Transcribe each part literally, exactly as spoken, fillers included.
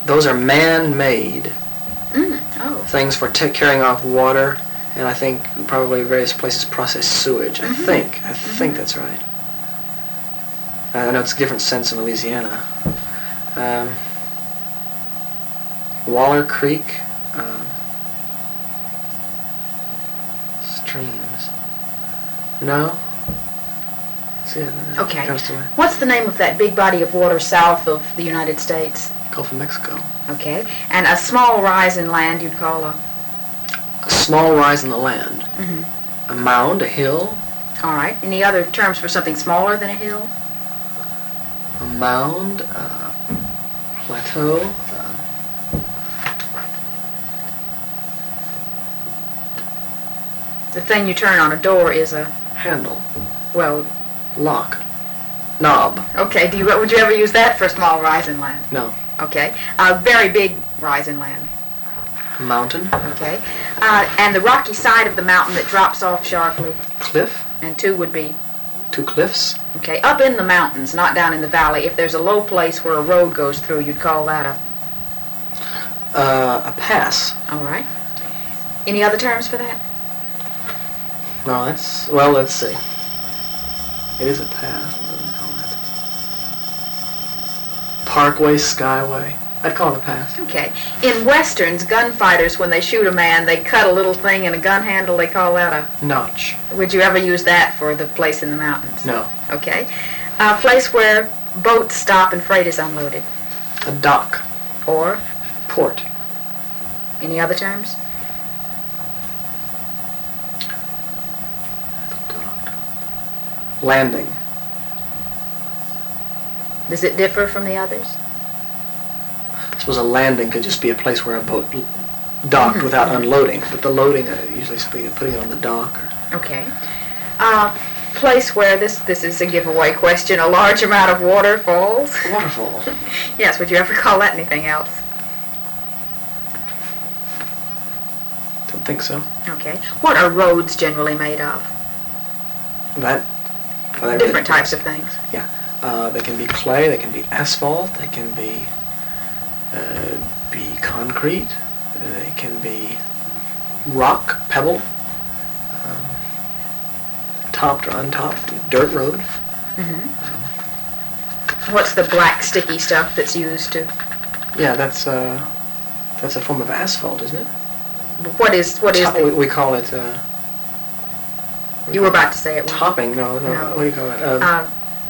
Those are man-made Mm. Oh. things for t- carrying off water, and I think probably various places process sewage. I Mm-hmm. think. I Mm-hmm. think that's right. I know it's a different sense in Louisiana. Um, Waller Creek. Um, streams. No? That's it. Okay. Comes to my What's the name of that big body of water south of the United States? Gulf of Mexico. Okay. And a small rise in land you'd call a... A small rise in the land. Mm-hmm. A mound, a hill. All right. Any other terms for something smaller than a hill? A mound, uh, plateau. Uh, The thing you turn on a door is a... handle. Well, Lock. Knob. okay. Do you would you ever use that for a small rise in land? No. Okay. A very big rise in land. Mountain. Okay. Uh, and the rocky side of the mountain that drops off sharply. Cliff. And two would be... Two cliffs. Okay. Up in the mountains, not down in the valley. If there's a low place where a road goes through, you'd call that a... Uh, a pass. All right. Any other terms for that? No, that's... Well, let's see. It is a pass. What do we call it? Parkway, skyway. I'd call it a pass. Okay. In westerns, gunfighters, when they shoot a man, they cut a little thing in a gun handle. They call that a... Notch. Would you ever use that for the place in the mountains? No. Okay. A place where boats stop and freight is unloaded. A dock. Or Port. any other terms? Landing. Does it differ from the others? I suppose a landing could just be a place where a boat docked Mhm. without unloading, but the loading, uh, usually speaking, putting it on the dock. Or Okay. Uh, place where, this this is a giveaway question, a large amount of water falls? waterfall. Yes, would you ever call that anything else? Don't think so. Okay. What are roads generally made of? That. well, that Different really- types of things. Yeah. Uh, they can be clay. They can be asphalt. They can be uh, be concrete. Uh, they can be rock, pebble, um, topped or untopped, dirt road. Mm-hmm. What's the black sticky stuff that's used to... Yeah, that's uh, that's a form of asphalt, isn't it? What is, what is Top- we, the... we call it. Uh, You were about to say it. weren't you? topping. No, no, No. What do you call it? Um, Uh,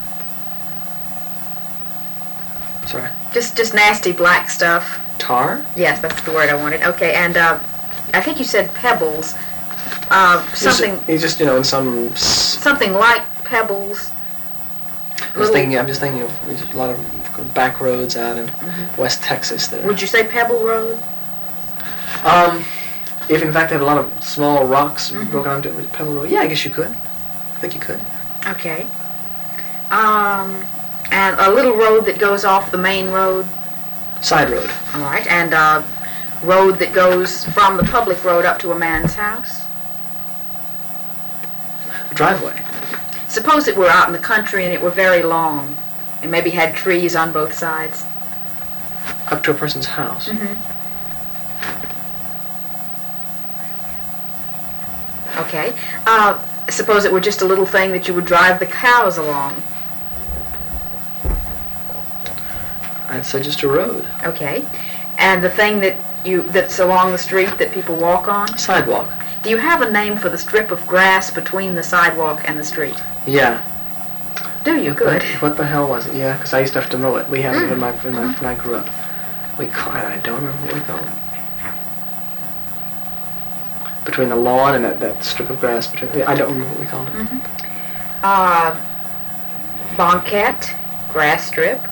sorry. just, just nasty black stuff. Tar. Yes, that's the word I wanted. Okay, and uh, I think you said pebbles. Uh, something, You just, you just you know in some. s- something like pebbles. I was Little- thinking. I'm just thinking of there's a lot of back roads out in Mhm. West Texas that are. Would you say Pebble Road? Um, if in fact they have a lot of small rocks Mhm. broken onto it with Pebble Road, yeah, I guess you could. I think you could. Okay. Um, and a little road that goes off the main road. Side road. All right, and a road that goes from the public road up to a man's house. Driveway. Suppose it were out in the country and it were very long, and maybe had trees on both sides. Up to a person's house. Mm-hmm. Okay. Uh, suppose it were just a little thing that you would drive the cows along. I'd say just a road. Okay. And the thing that you that's along the street that people walk on? Sidewalk. Do you have a name for the strip of grass between the sidewalk and the street? Yeah. Do you? Good. What, what the hell was it? Yeah, because I used to have to mow it. We had it Mm. in my, in my, when I grew up. We call it, I don't remember what we called it. Between the lawn and that, that strip of grass between, I don't remember what we called it. Mm-hmm. Uh, banquette, grass strip.